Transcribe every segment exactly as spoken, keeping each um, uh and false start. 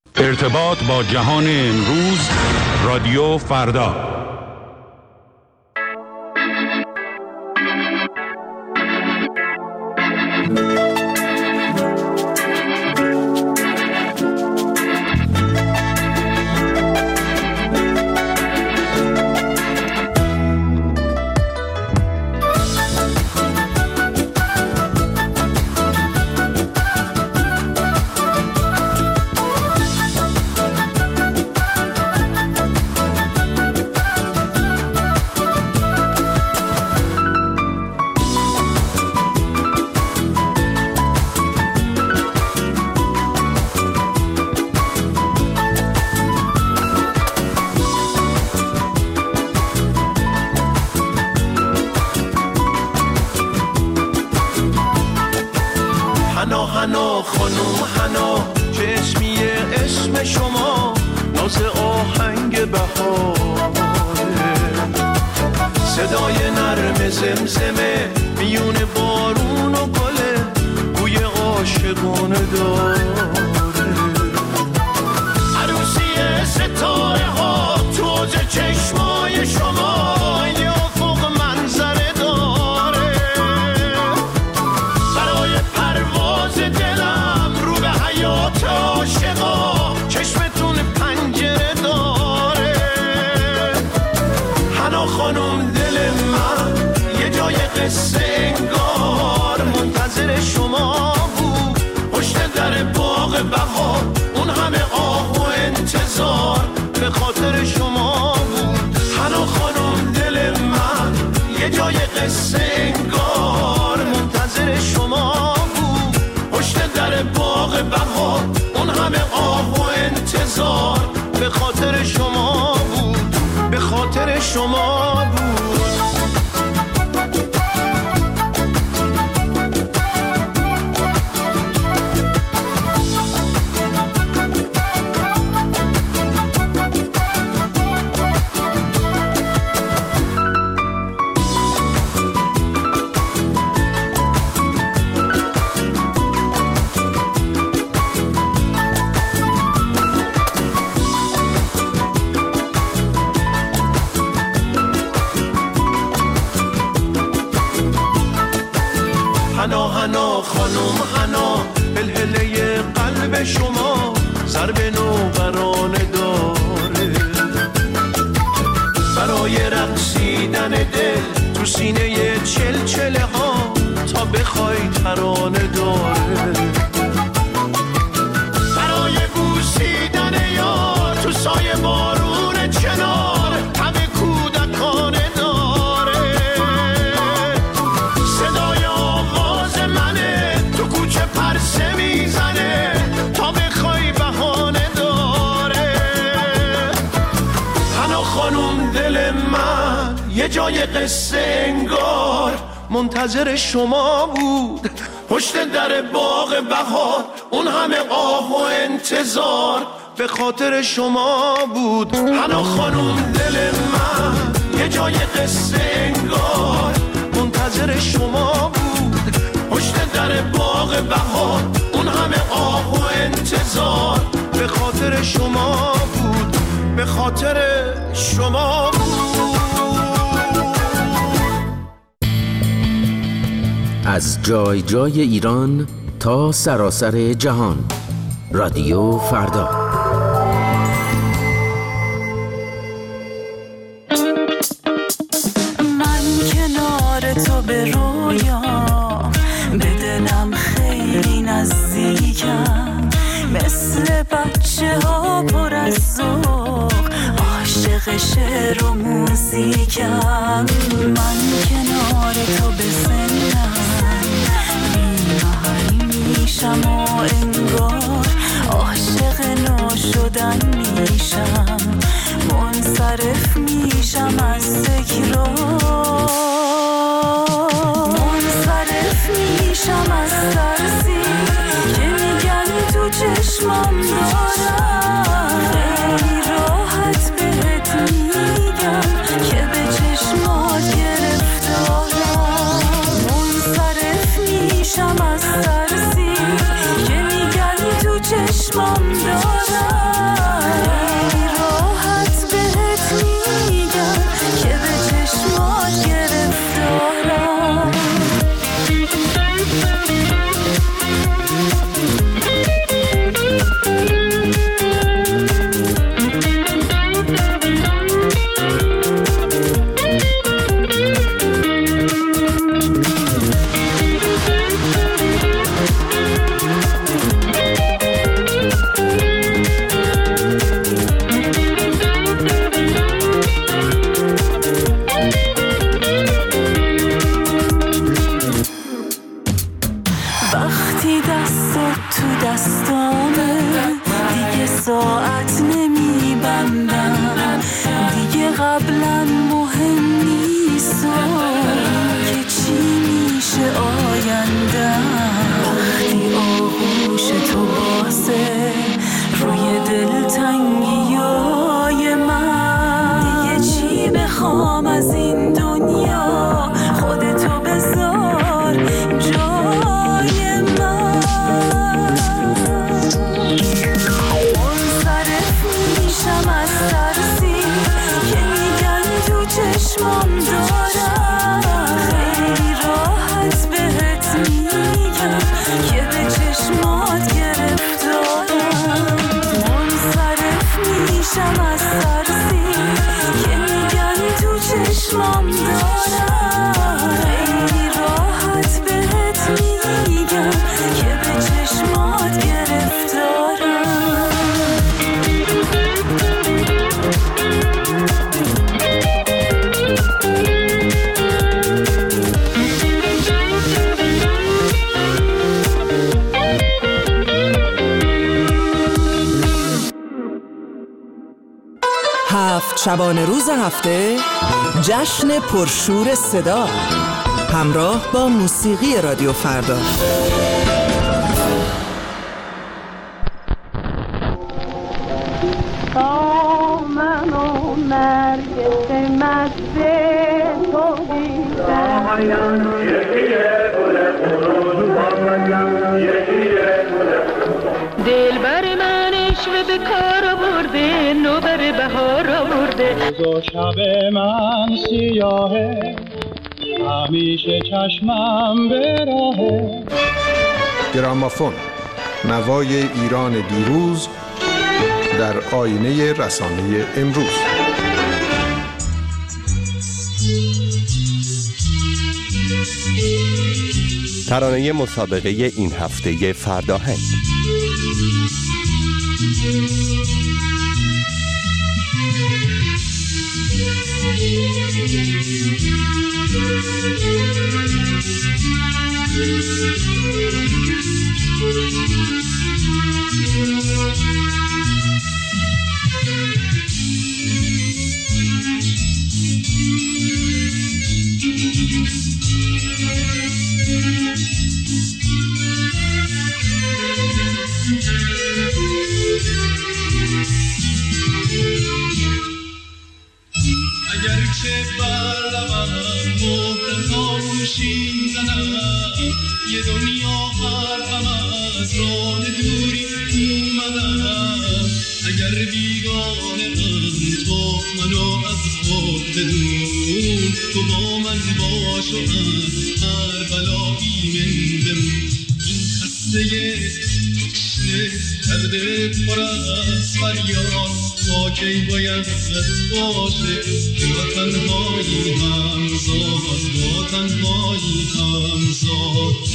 ارتباط با جهان امروز، رادیو فردا. منتظر شما بود پشت در باغ بهار، اون همه آه و انتظار به خاطر شما بود. حنا خانم دل من یه جای قصه انگار منتظر شما بود پشت در باغ بهار، اون همه آه و انتظار به خاطر شما بود، به خاطر شما بود. از جای جای ایران تا سراسر جهان، رادیو فردا. من کنار تو به رویام، به دلم خیلی نزدیکم، مثل بچه ها پر از ذوق، عاشق شعر و موزیکم. من کنار تو به زندم میشم و انگار عاشق نو شدن میشم، منصرف میشم از تکرار، منصرف میشم از ترسی که میگن تو چشمم دارم. خیلی راحت بهت میگم که به چشمات گرفتارم، منصرف میشم از ترسی که میگن تو چشمم دارم. ساعت نمیبندم دیگه قبلا مهم نیست که چی میشه آیندم وقتی آغوش تو بازه روی دلتنگیای من دیگه چی بخوام از این دنیا خودتو بذار جای من منصرف میشم از ترسی که میگن تو چشمام دارم خیلی راحت بهت میگم که به چشمات گرفتارم منصرف میشم از ترسی که میگن تو چشمام دارم خیلی راحت بهت میگم که به چشمات گرفتارم هفت شبانه روز هفته جشن پرشور صدا همراه با موسیقی رادیو فردا. تا من و نرگس مست تو دیدم دل بر من عشق به کار برده نوبر بهار آورده روز شب من سیاهه همیشه چشمم به راهه. گرامافون، نوای ایران دیروز در آینه رسانه امروز. ترانه مسابقه این هفته فرداهنگ. اگرچه بر لبم مهر خاموشی زنم یه دنیا حرفم از راه دوری اومدم اگر بیگانه من تو منو از خود بدون تو با من باش و از هر بلایی من بمون این خسته تشنه کرده پر از فریاد تا کی باید باشه با تنهایی همزاد با تنهایی همزاد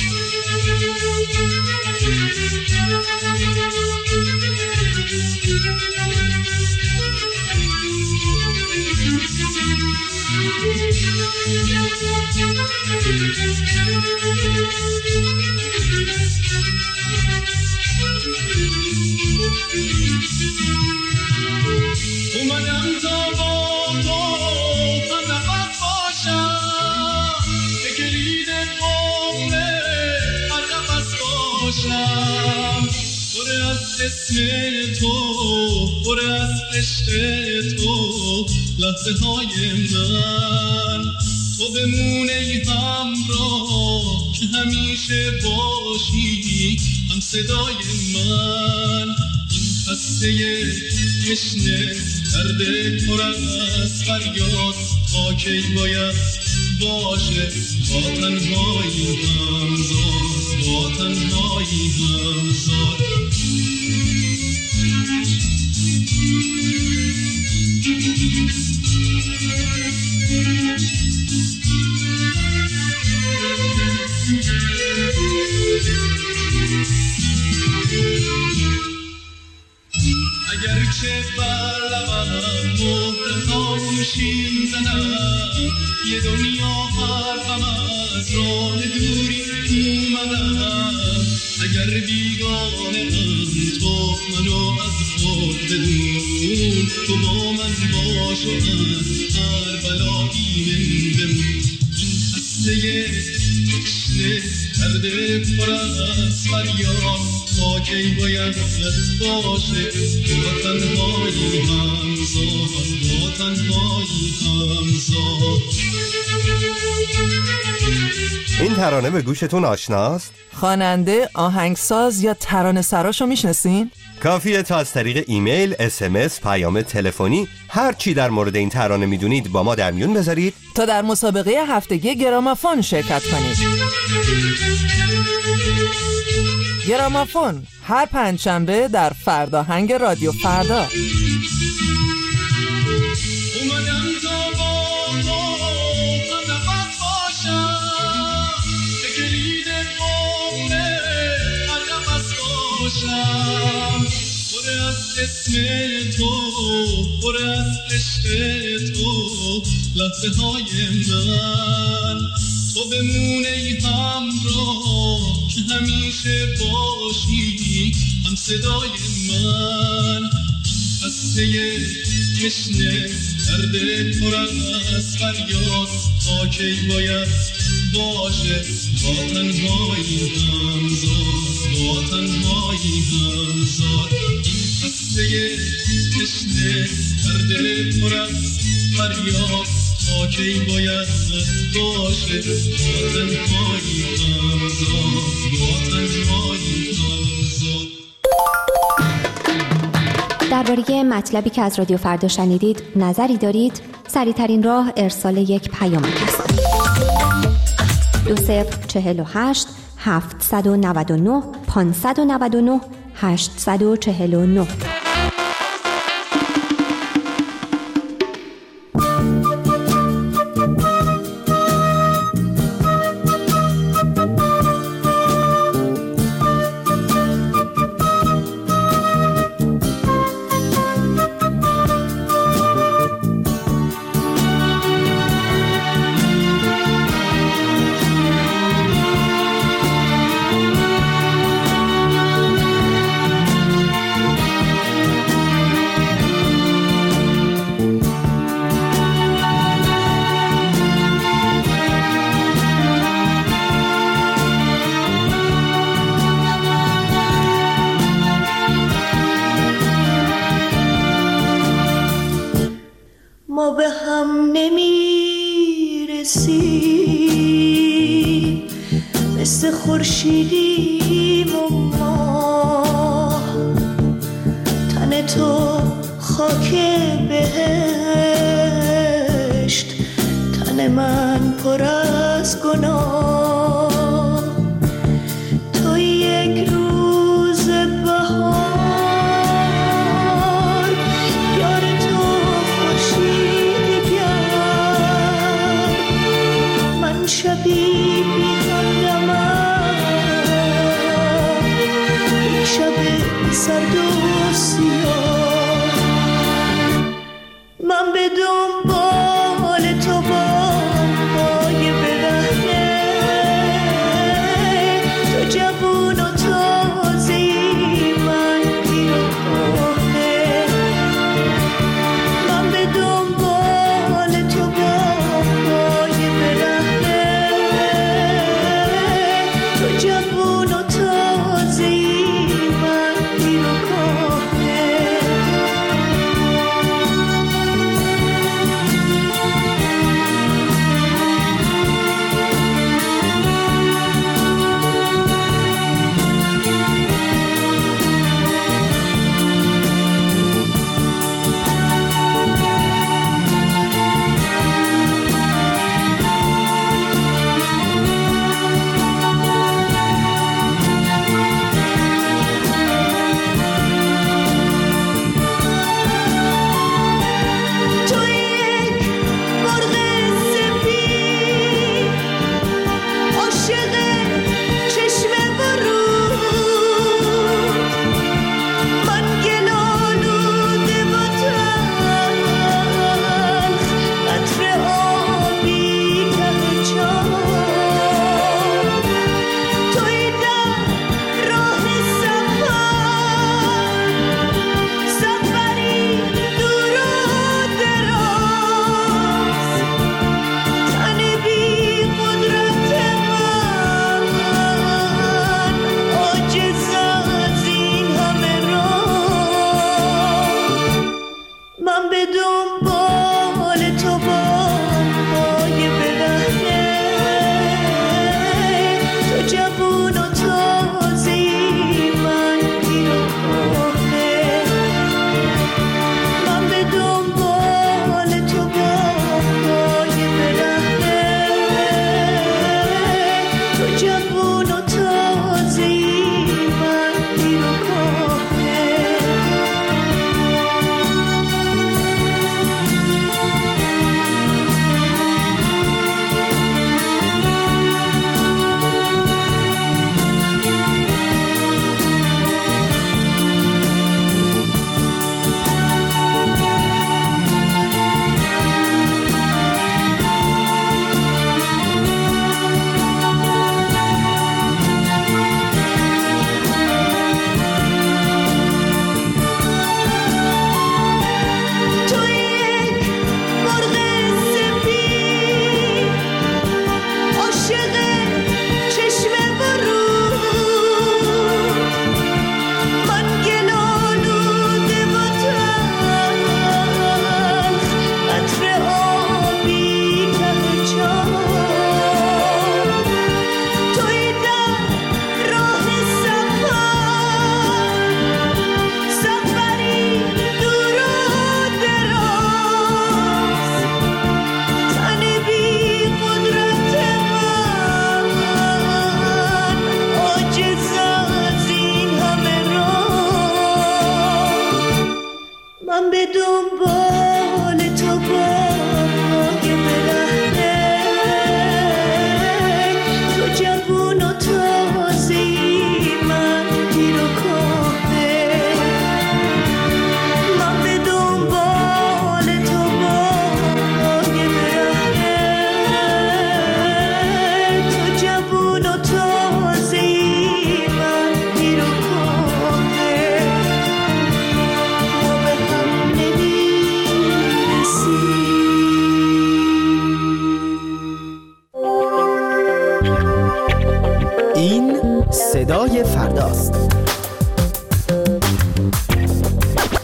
اومدم تا با تو هم نفس باشم به کلید عمره هر نفس باشم پر از اسم تو پر از عشق تو لحظه های من تو بمونه همراه که همیشه باشی هم صدای من این خسته تشنه درد پر از فریاد تا کی باید باشه با تنهایی همزاد با تنهایی همزاد اگرچه بر لبم مهر خاموشی زنم یه دنیا حرفم از راه دوری اومدم اگر بیگانه من تو منو از خود بدون تو با من باش و از هر بلایی من بمون این خسته تشنه کرده پر از فریاد تا کی باید باشه با تنهایی همزاد با تنهایی همزاد. این ترانه به گوشتون آشناست؟ خواننده، آهنگساز یا ترانه سراشو میشناسین؟ کافیه تا از طریق ایمیل، اس ام اس، پیام تلفنی هر چی در مورد این ترانه میدونید با ما در میون بذارید تا در مسابقه هفتگی گرامافون شرکت کنید. گرامافون هر پنجشنبه در فرداهنگ رادیو فردا. اومدم تا با تو همرفت باشم که کلید عمره هر نفس باشم پر از اسم تو پر از عشق تو لحظه های من تو بمونه ای همراه که همیشه باشی هم صدای من خسته تشنه درد پر از فریاد تا کی باید باشه با تنهایی همزاد با تنهایی همزاد این خسته تشنه درد پر از فریاد تا کی باید باشه با تنهایی همزاد با تنهایی همزاد. درباره مطلبی که از رادیو فردا شنیدید نظری دارید؟ سریع‌ترین راه ارسال یک پیامک است. دو صفر چهل و هشت هفتصد و نود و نه پانصد و نود و نه هشتصد و چهل و نه. ما به هم نمیرسیم مثل خورشیدیم و ما تن تو خاک بهشت تن من پر از گناه تو یک روز بهار شبی بی همدمم یک شب سرد و سیاه من به دنبال تو با پای برهنه تو جوون و تازه‌ای من پیر و کهنه من به دنبال تو با پای برهنه جوون و تازه‌ای من پیر و کهنه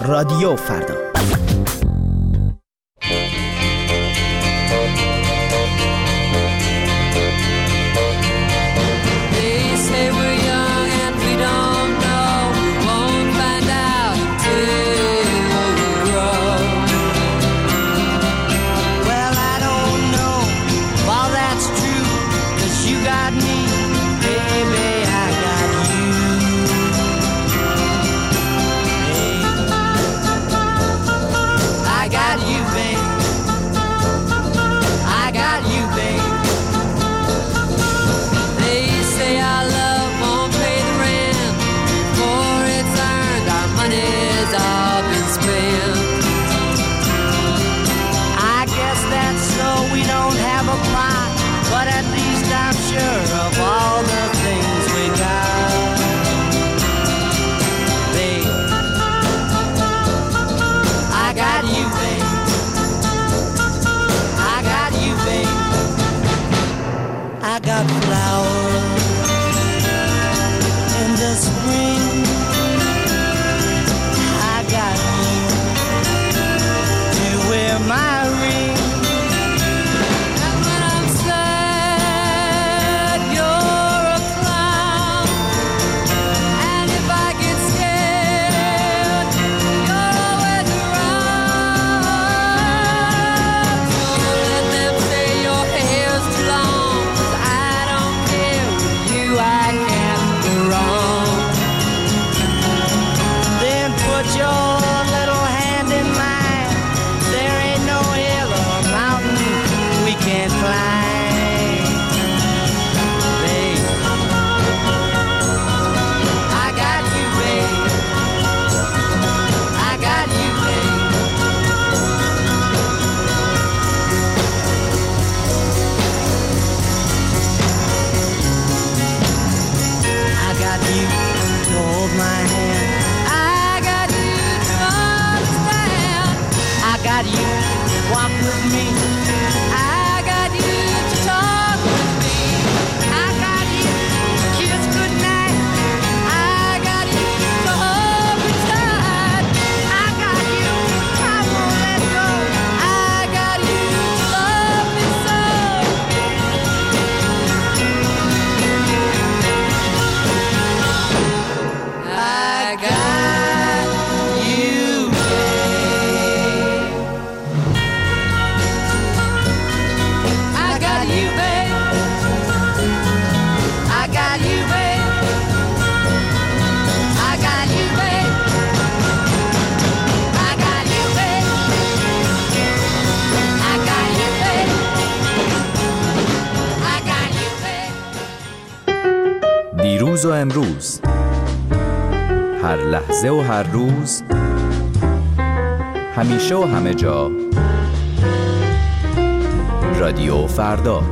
رادیو فردا. دیروز و امروز، هر لحظه و هر روز، همیشه و همه جا، رادیو فردا.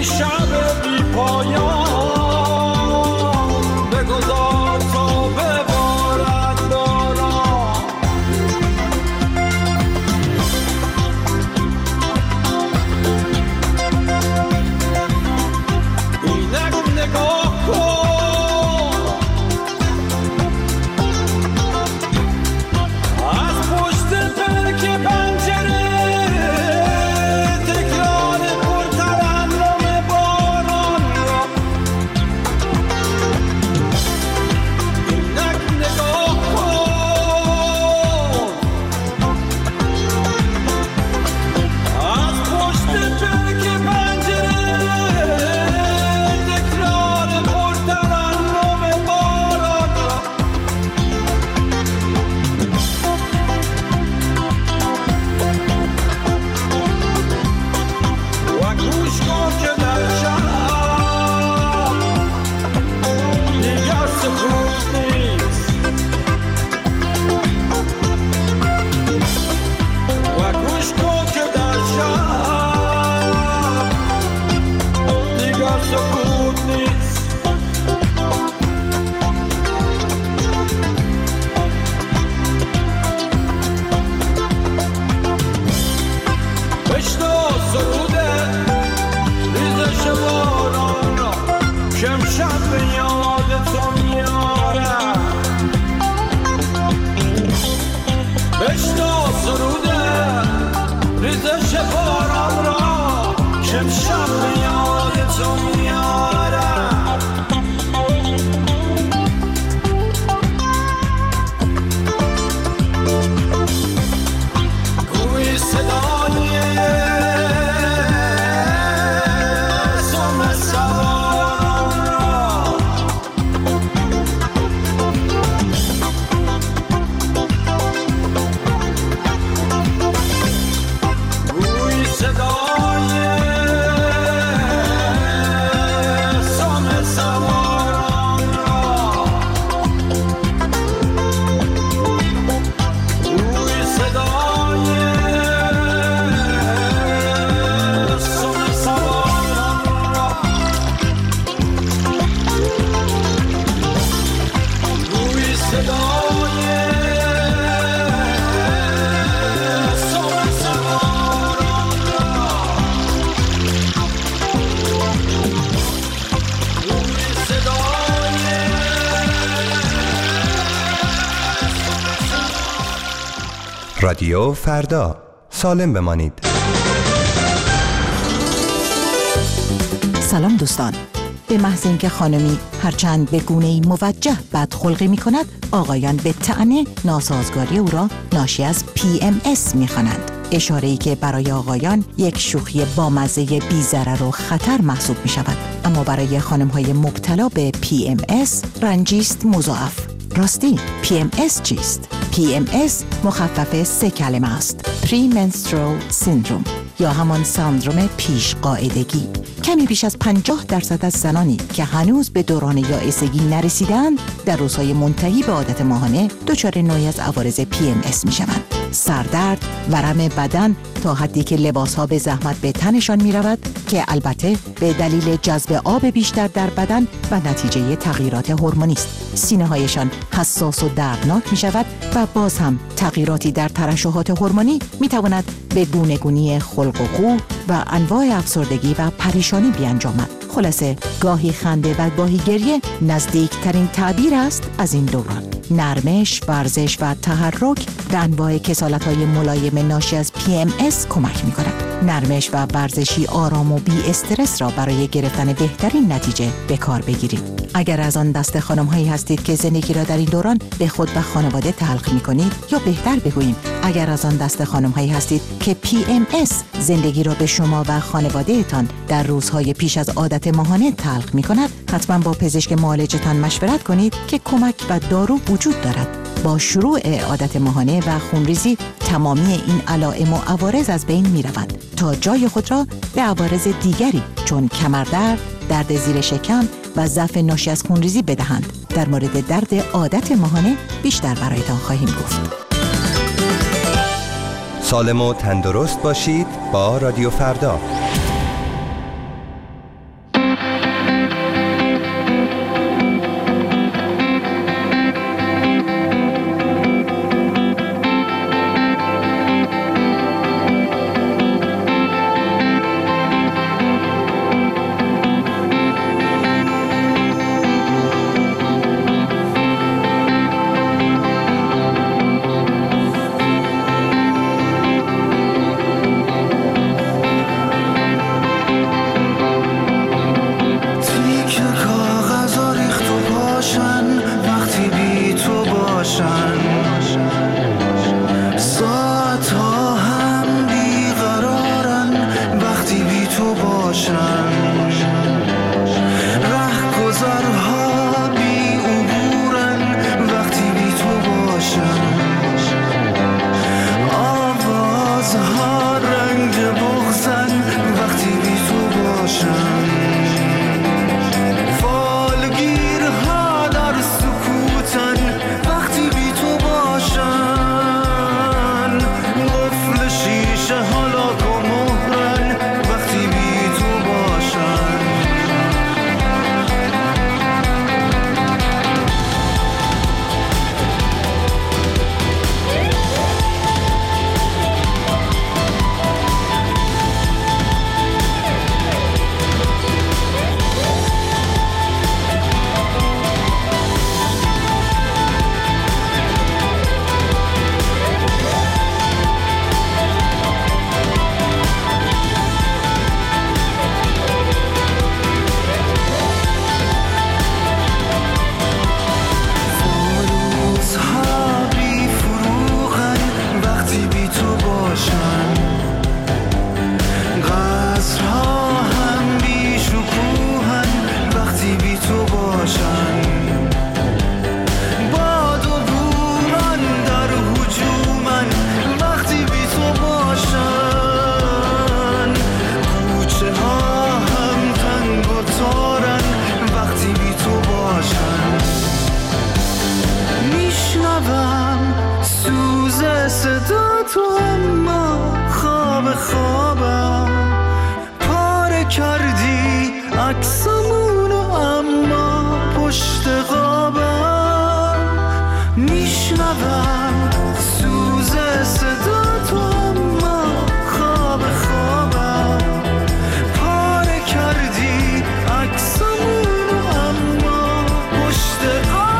شب بی پایان بگذار تا ببارد باران. اینک نگاه کن از پشت پرک پنجره تکرار پرترنم باران را. اینک نگاه کن از پشت پرک پنجره تکرار پرترنم باران را. و گوش کن که در شب دیگر سکوت نیست. و گوش کن که در شب دیگر سکوت نیست. بشنو سروده ریزش باران را که امشب به یاد تو میارم. بشنو سروده ریزش باران را که امشب به یاد تو میارم. گویی صدای سم سواران را. گویی صدای سم سواران را. گویی صدای سم سواران را. گویی صدای سم سواران را. گویی صدای رادیو فردا، سالم بمانید. سلام دوستان. به محض اینکه خانمی هرچند به گونه‌ای موجه بدخلقی می کند، آقایان به طعنه ناسازگاری او را ناشی از پی ام اس می خوانند. اشاره‌ای که برای آقایان یک شوخی بامزه بی ضرر و خطر محسوب می شود، اما برای خانم‌های مبتلا به پی ام اس رنجیست مضاعف. راستی پی ام اس چیست؟ پی ام اس مخفف سه کلمه است: پری منسترول سیندروم یا همان سندروم پیش قاعدگی. کمی بیش از پنجاه درصد از زنانی که هنوز به دوران یائسگی نرسیدند در روزهای منتهی به عادت ماهانه دچار نوعی از عوارض پی ام اس میشوند. سردرد، ورم بدن تا حدی که لباسها به زحمت به تنشان می رود که البته به دلیل جذب آب بیشتر در بدن و نتیجه تغییرات هورمونی است. سینه هایشان حساس و دردناک می شود و باز هم تغییراتی در ترشحات هورمونی می تواند به گونه‌گونی خلق و خو و انواع افسردگی و پریشانی بیانجامد. خلاصه گاهی خنده و گاهی گریه نزدیکترین تعبیر است از این دوران. نرمش، ورزش و تحرک به انواع کسالت‌های ملایم ناشی از پی ام اس کمک می‌کند. نرمش و ورزشی آرام و بی استرس را برای گرفتن بهترین نتیجه به کار بگیرید. اگر از آن دست خانم‌هایی هستید که زندگی را در این دوران به خود و خانواده تلخ می‌کنید، یا بهتر بگوییم اگر از آن دست خانم‌هایی هستید که پی ام اس زندگی را به شما و خانواده‌تان در روزهای پیش از عادت ماهانه تلخ می‌کند، حتما با پزشک معالجتان مشورت کنید که کمک و دارو وجود دارد. با شروع عادت ماهانه و خونریزی تمامی این علائم و عوارض از بین می‌روند تا جای خود را به عوارض دیگری چون کمردرد، درد زیر شکم و ضعف ناشی از خونریزی بدهند. در مورد درد عادت ماهانه بیشتر برایتان خواهیم گفت. سالم و تندرست باشید با رادیو فردا. کردی عکسمونو اما پشت قابم میشنوم سوز صدا تو اما خواب خوابم پاره کردی عکسمونو اما پشت قابم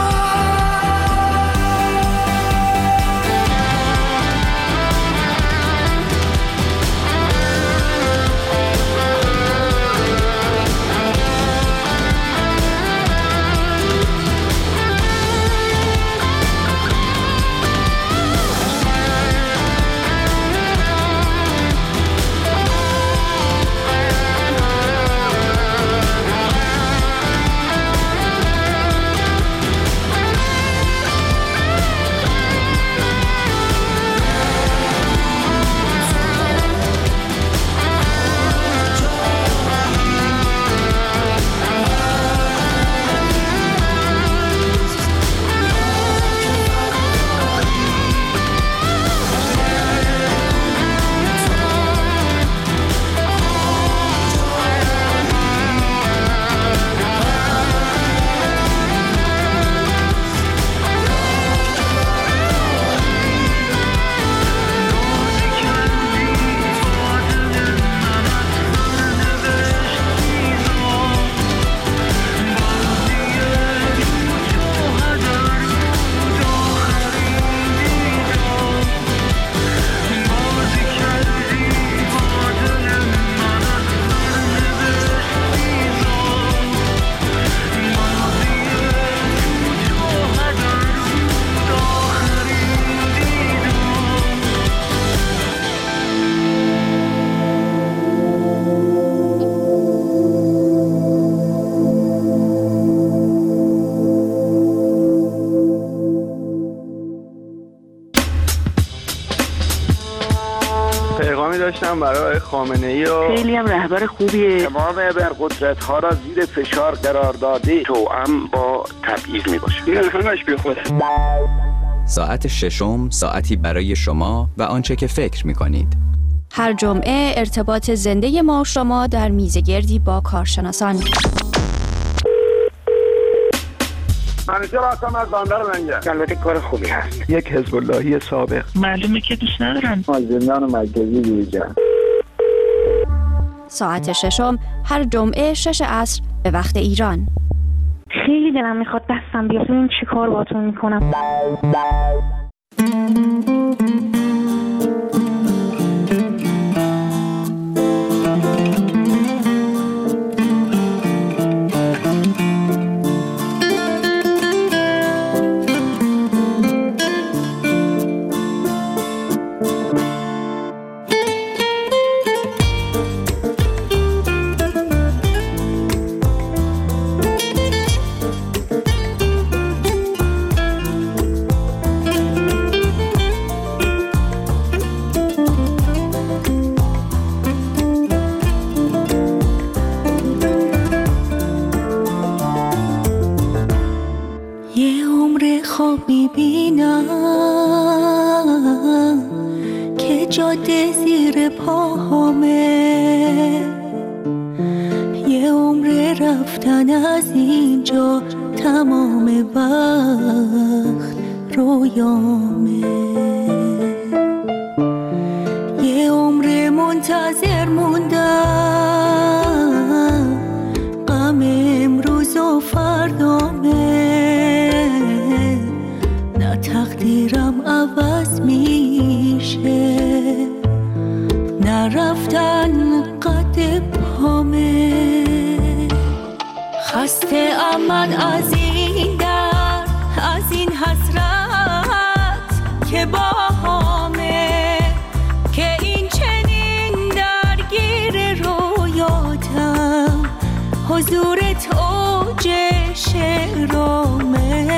داشتم برای خامنه‌ای و خیلی هم رهبر خوبیه. تمام ابرقدرت‌ها را زیر فشار قرار داده توأم با تبعیض میباشه. این همش بی خوده. ساعت ششم ساعتی برای شما و آنچه که فکر می‌کنید. هر جمعه ارتباط زنده ما و شما در میزگردی با کارشناسان. منیجر هستم از بندر منگه. البته کار خوبی هست. یک حزب اللهی سابق. معلومه که دوست ندارن. از زندان مرکزی بیرون. ساعت ششم هر جمعه شش عصر به وقت ایران. خیلی دلم میخواد دستم بیاد. این چی کار باتون میکنم؟ جاده زیر پاهامه، یه عمر رفتن از اینجا تمام وقت رویامه، یه عمر منتظر موندم غم امروز و فردامه، نه تقدیرم عوض میشه نه رفتن قد پامه، خسته امن از این در از این حسرت که با همه که این چنین درگیر رویاتم حضورت اوج شعرامه،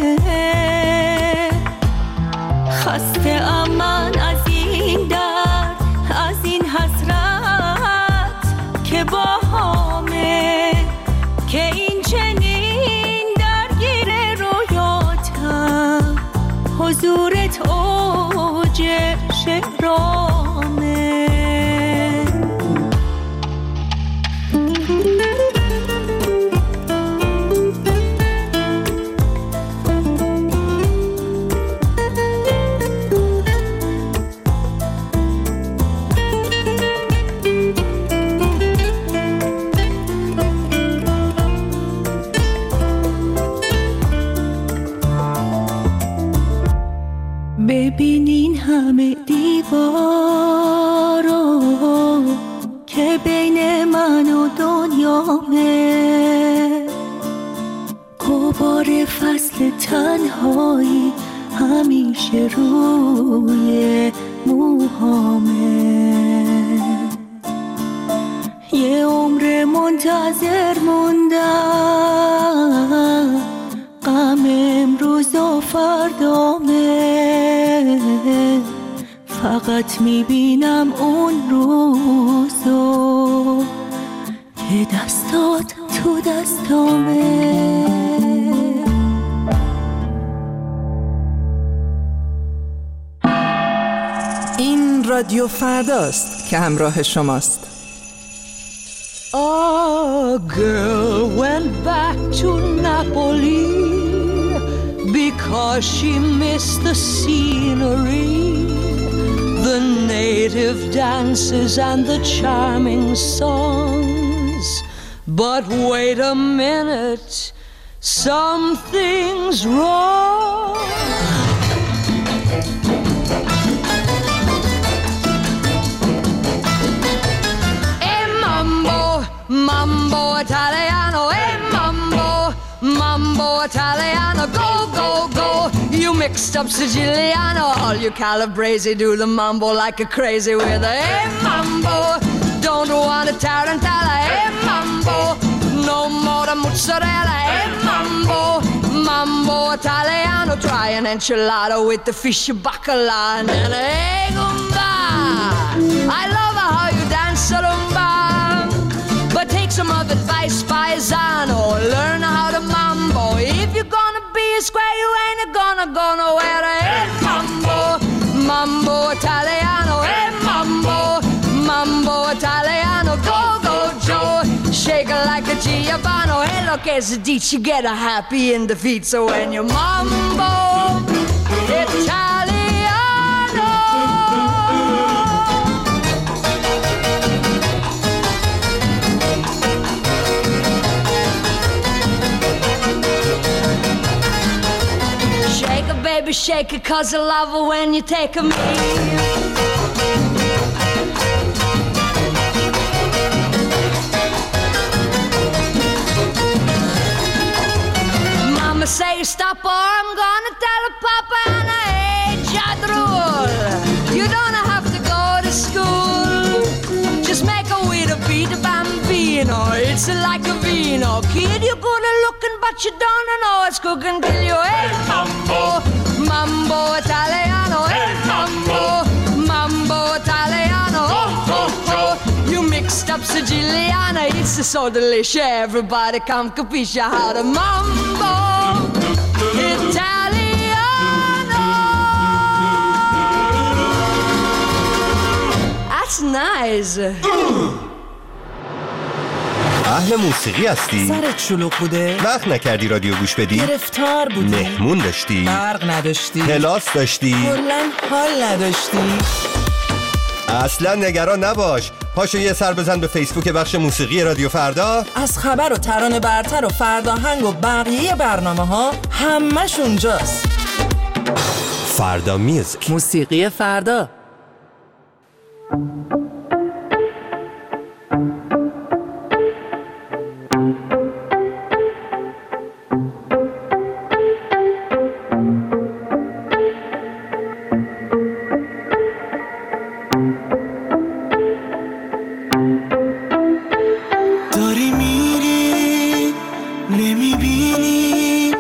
خسته امن از این در از این حسرت که با همه که این چنین درگیر رویاتم حضورت اوج شهرامه. ببینین همه دیوارو که بین من و دنیامه، غبار فصل تنهایی همیشه روی موهامه. یه عمر منتظر موندم، غم امروز و فردامه، فقط میبینم اون روزو که دستات تو دستامه. این رادیو فرداست که همراه شماست. A girl went back to Napoli because she missed the scenery, the native dances and the charming songs. But wait a minute, something's wrong. Mambo Italiano, eh, mambo, mambo Italiano, go, go, go. You mixed up Siciliano, all you Calabrese do the mambo like a crazy with a, eh, mambo. Don't want a tarantella, eh, mambo. No more the mozzarella, eh, mambo. Mambo Italiano, try an enchilada with the fish bacala and an egg umba. I love how you dance rumba. But take some of advice, paisano. Learn how to mambo. If you're gonna be a square, you ain't gonna go nowhere. Hey, mambo, mambo Italiano. Hey, mambo, mambo Italiano. Go, go, Joe. Shake it like a Giovanni. Hey, look, as a ditch, you get a happy in the feet. So when you mambo Italiano. Baby, shake it, cause I love it when you take a me. Mama say stop or I'm gonna tell her Papa and I hate jadrul. You don't have to go to school, just make a way to be the bambino. It's like a vino. Kid, you're good at looking but you don't know it's cooking till you hate mambo. Mambo Italiano, hey, mambo, mambo Italiano, oh, oh, oh. You mixed up Siciliana, it's so delicious. Everybody come capisce how to mambo Italiano. That's nice. اهل موسیقی هستی؟ سرت شلوغ بوده؟ وقت نکردی رادیو گوش بدی؟ گرفتار بودی؟ مهمون داشتی؟ برق نداشتی؟ کلاس داشتی؟ کلاً حال نداشتی؟ اصلا نگران نباش، پاشو یه سر بزن به فیسبوک بخش موسیقی رادیو فردا. از خبر و ترانه برتر و فرداهنگ و بقیه برنامه ها همش اونجاست. فردا میوزیک، موسیقی فردا. داری میری نمیبینی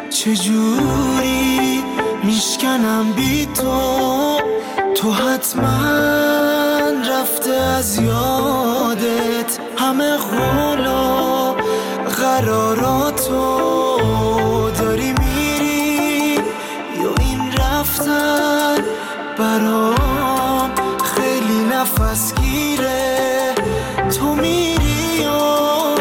چجوری میشکنم بی تو، تو حتما رفته از یادت همه قول و قراراتو. داری میری یا این رفتن برام خیلی نفس گیره. تو میری یا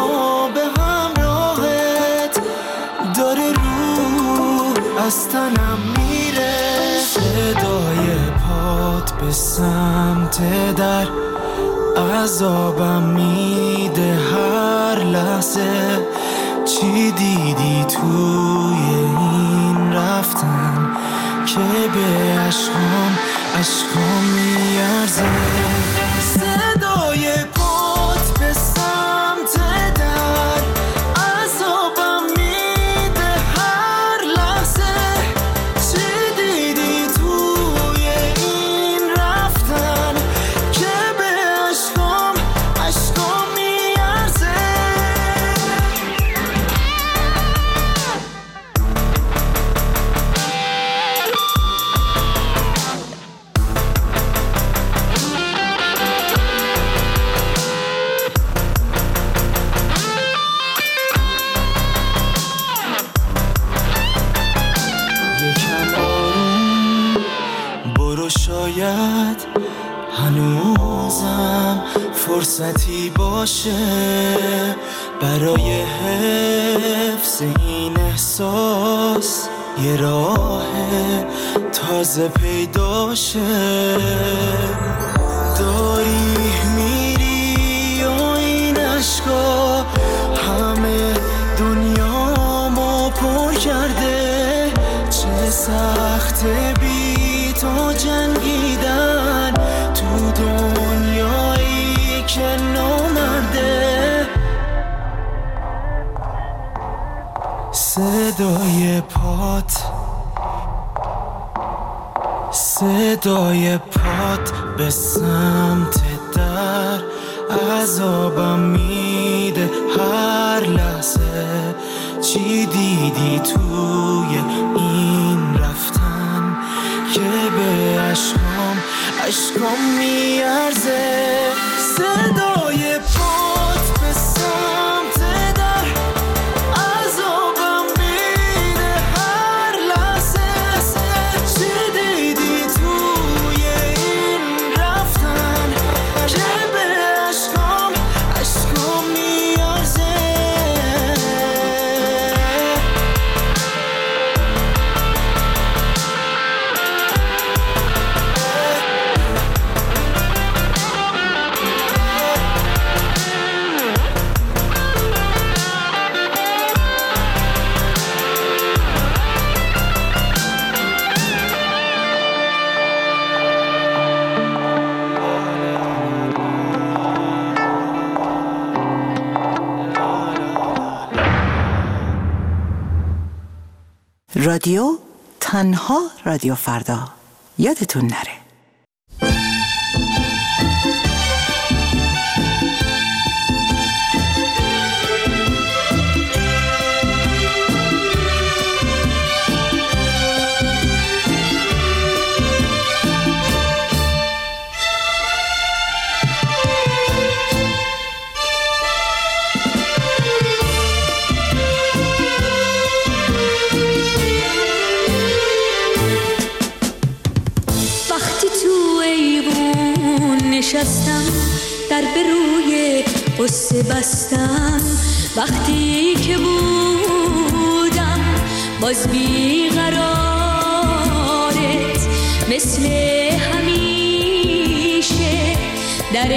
از تنم میره، صدای پات به سمت در عذابم میده هر لحظه. چی دیدی توی این رفتن که به عشقام عشقام میارزه؟ صدای پات به سمت در عذابم میده هر لحظه. چی دیدی توی این رفتن که به عشقام عشقام میارزه؟ شاید هنوزم فرصتی باشه برای حفظ این احساس، یه راه تازه پیدا شه. داری میری و این عشقا همه دنیامو پر کرده. چه سخته بی تو جنگیدن تو دنیایی که نامرده. صدای پات صدای پات به سمت در عذابم میده هر لحظه. چی دیدی توی این رفتن که به عشقام عشقام میارزه؟ صدای پات به سمت در عذابم میده هر لحظه. چی دیدی توی این رفتن که به عشقام عشقام میارزه؟ رادیو تنها رادیو فردا، یادتون نره. نشستم در به روی قصه بستم، وقتی که بودم باز بیقرارت، مثل همیشه در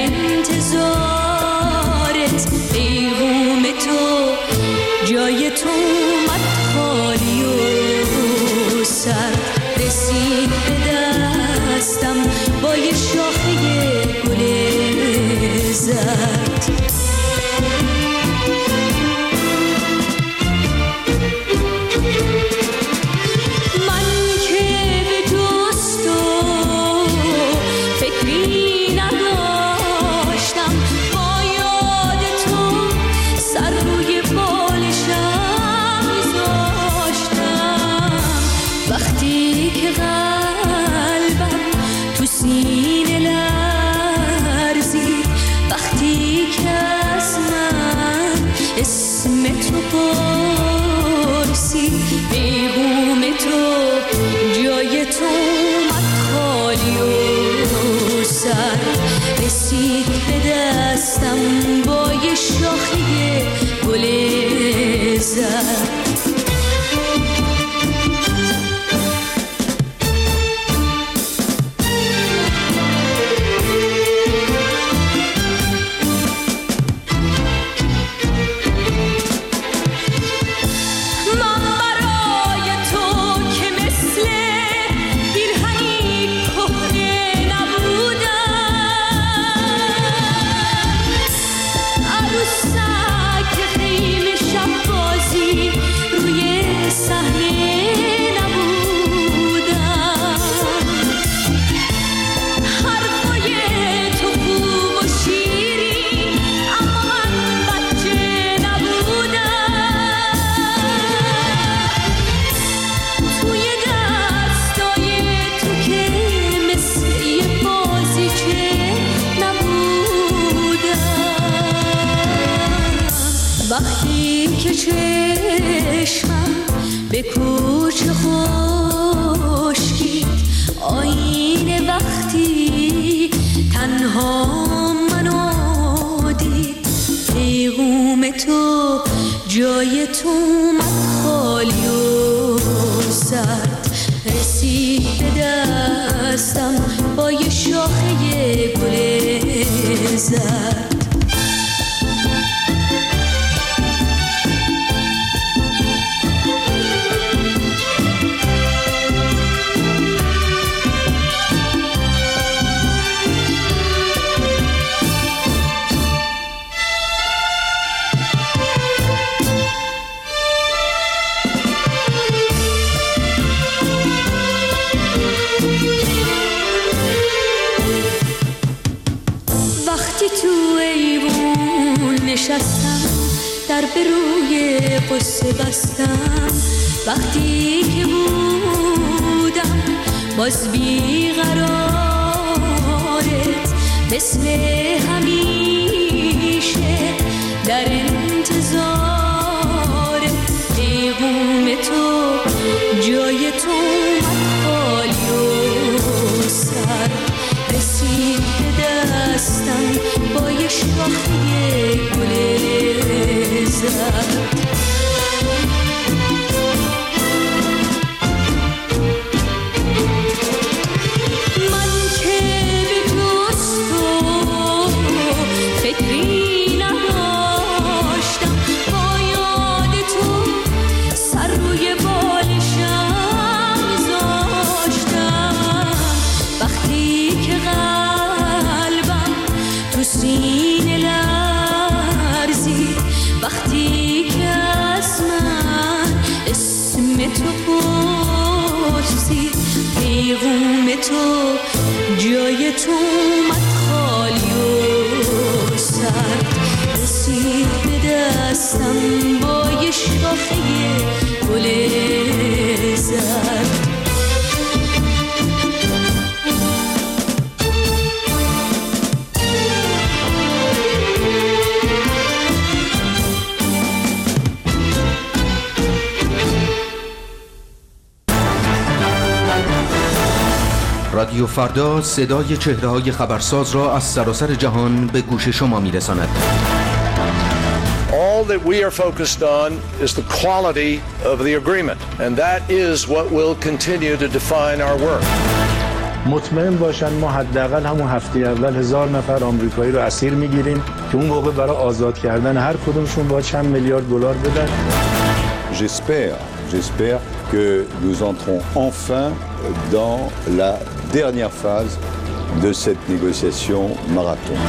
انتظارت. پیغام تو جای تو اومد خالی و سر رسید به دستم با یه شاخه گل زرد. من که به دوست و فکری نداشتم، با یاد تو سر روی بالشم میذاشتم. وقتی که قلبم تو سینه لرزید، وقتی که از من اسم تو پرسید، پیغام تو جای تو اومد خالی و سر رسید به دستم با یه شاخه گل زرد. وقتی که چشمم به کوچه خشکید آینه وقتی تنها منو دید پیغوم تو جای تو من خالی و سرد رسید به دستم با یه شاخه گل زرد نشستم در به روی قصه بستم وقتی که بودم باز بیقرارت مثل همیشه در انتظارت پیغوم تو جای تو من خالی و سر رسید به دستم با یه شاخه گل زرد من که به دوست و فکری نداشتم با یاد تو سر روی بالشم زاشتم وقتی که قلبم تو سینه لرزید وقتی که از من اسم تو پرسید پیغوم تو جای تو من خالی و سرد رسید به دستم با یه شاخه گل زرد رادیو فردا صدای چهره‌های خبرساز را از سراسر جهان به گوش شما می‌رساند. All that we are focused on is the quality of the agreement, and that is what will continue to define our work. مطمئن باشن ما حداقل همون هفته اول هزار نفر آمریکایی رو اسیر میگیریم که اون موقع برای آزاد کردن هر کدومشون با چند میلیارد دلار بدن. J'espère, j'espère que nous entrons enfin dans la dernière phase de cette négociation marathon.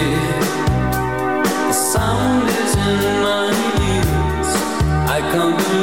Come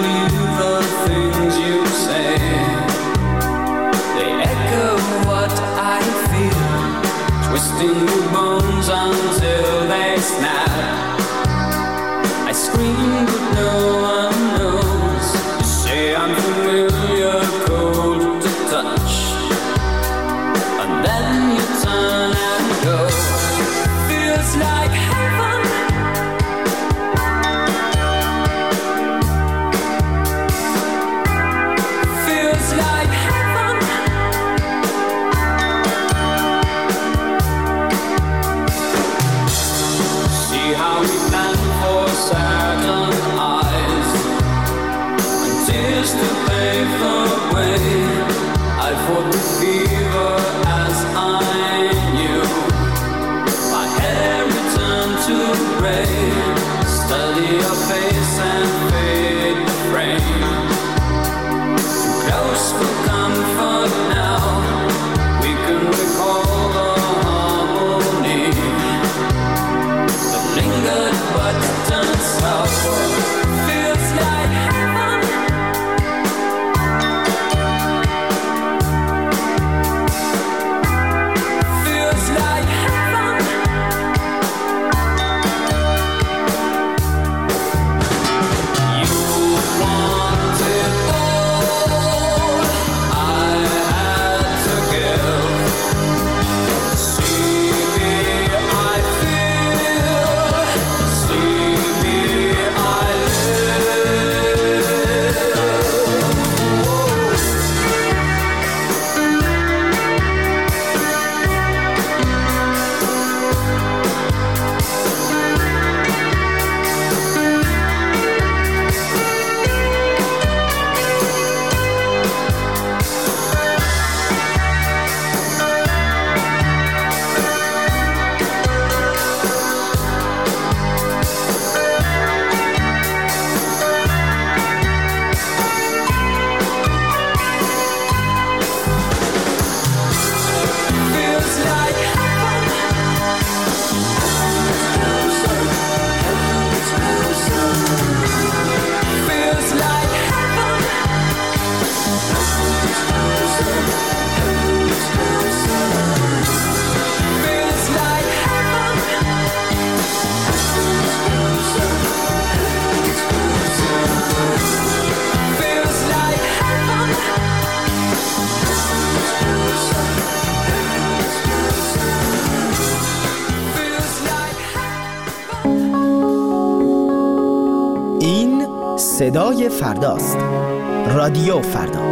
صدای فرداست. رادیو فردا.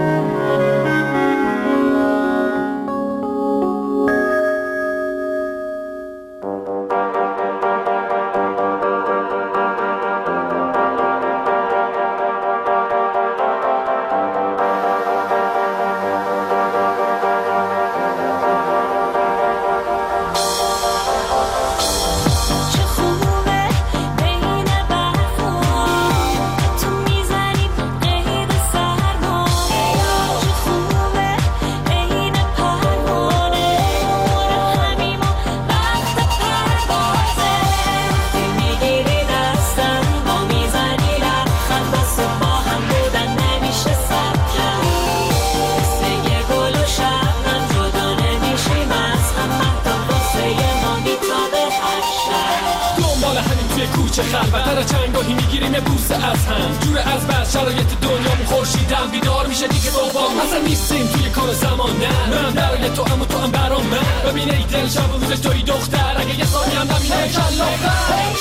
کوچه خلوت در چنگاهی میگیریم بوسه از هم جور از بر شرایط دنیامون خورشیدم بیدار میشه دیگه دوبام اصلا نیستیم توی کار زمان نه من برای تو اما تو هم برام من ببین ای دل شب و روزش توی دختر اگه یه ثانی هم نبینه کلافتر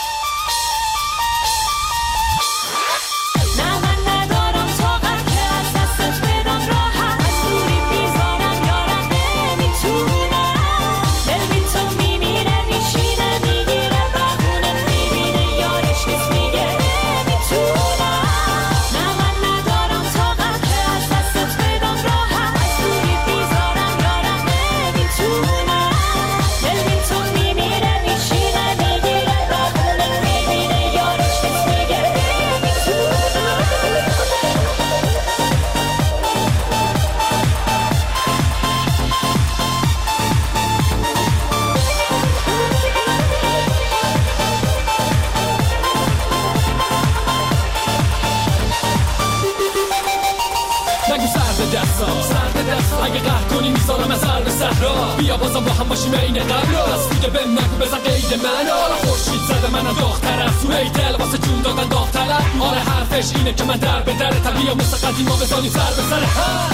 اگه قهر کنی میذارم از هر صحرا بیا بازم با هم باشیم این قبل از دیگه بهم نگو بزن قید من آره خورشید زده منم داغ‌تر از تو ای دل واسه جون دادن داغ‌تر آره حرفش اینه که من در به در طبیعه مثل قدیما بزنی سر به سر